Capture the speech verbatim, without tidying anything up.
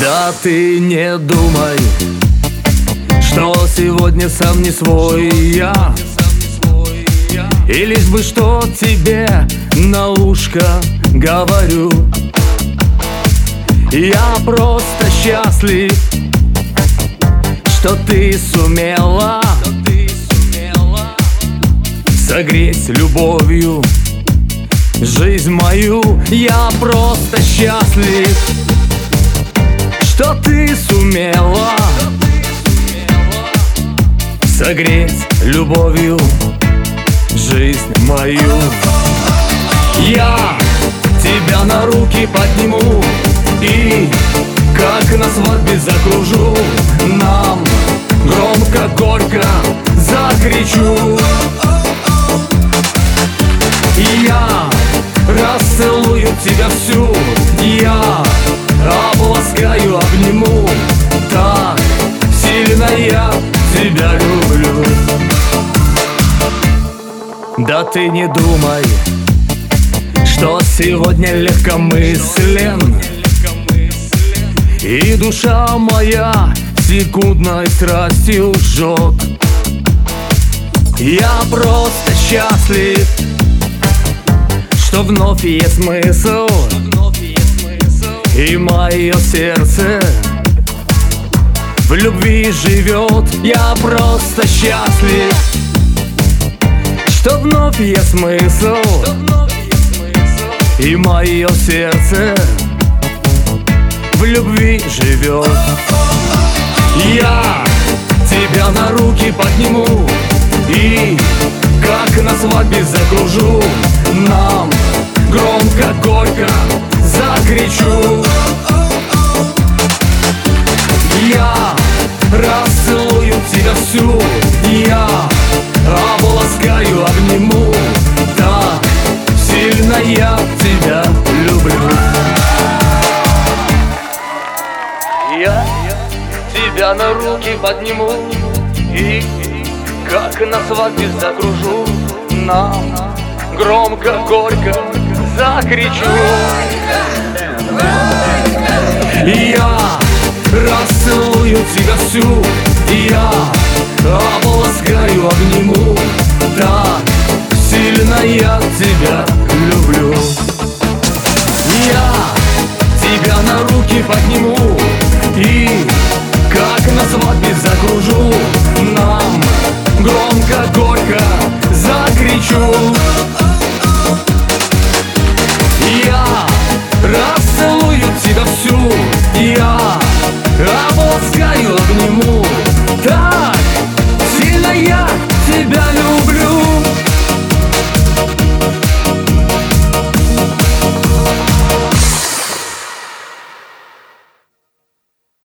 Да ты не думай, что сегодня сам не свой я. И лишь бы что тебе на ушко говорю. Я просто счастлив, что ты сумела согреть любовью жизнь мою. Я просто счастлив, что ты сумела согреть любовью жизнь мою. Я тебя на руки подниму и как на свадьбе закружу. Нам громко, горько закричу. Я расцелую тебя всю, я обласкаю, обниму. Так сильно я тебя люблю. Да ты не думай, что сегодня легкомыслен, и душа моя секундной страстью жжет. Я просто счастлив, что вновь есть смысл, и мое сердце в любви живет. Я просто счастлив, что вновь есть смысл, и мое сердце в любви живет. Я тебя на руки подниму и как на свадьбе закружу. Нам громко, горько закричу. Я расцелую тебя всю, я обласкаю, обниму. Так сильно я тебя люблю. Я тебя на руки подниму и как на свадьбе закружу. Нам громко, горько закричу. Я расцелую тебя всю, я обласкаю, обниму. Так сильно я тебя